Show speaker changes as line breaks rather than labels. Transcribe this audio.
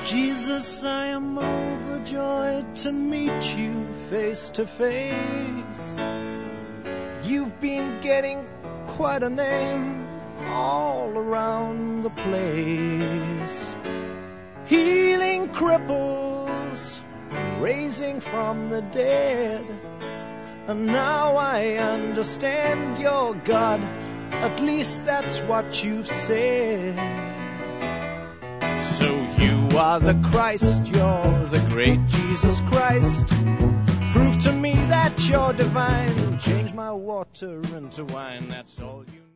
Jesus, I am overjoyed to meet you face to face. You've been getting quite a name all around the place. Healing cripples, raising from the dead. And now I understand you're God. At least that's what you've said. So you are the Christ, you're the great Jesus Christ. Prove to me that you're divine. Change my water into wine, that's all you need.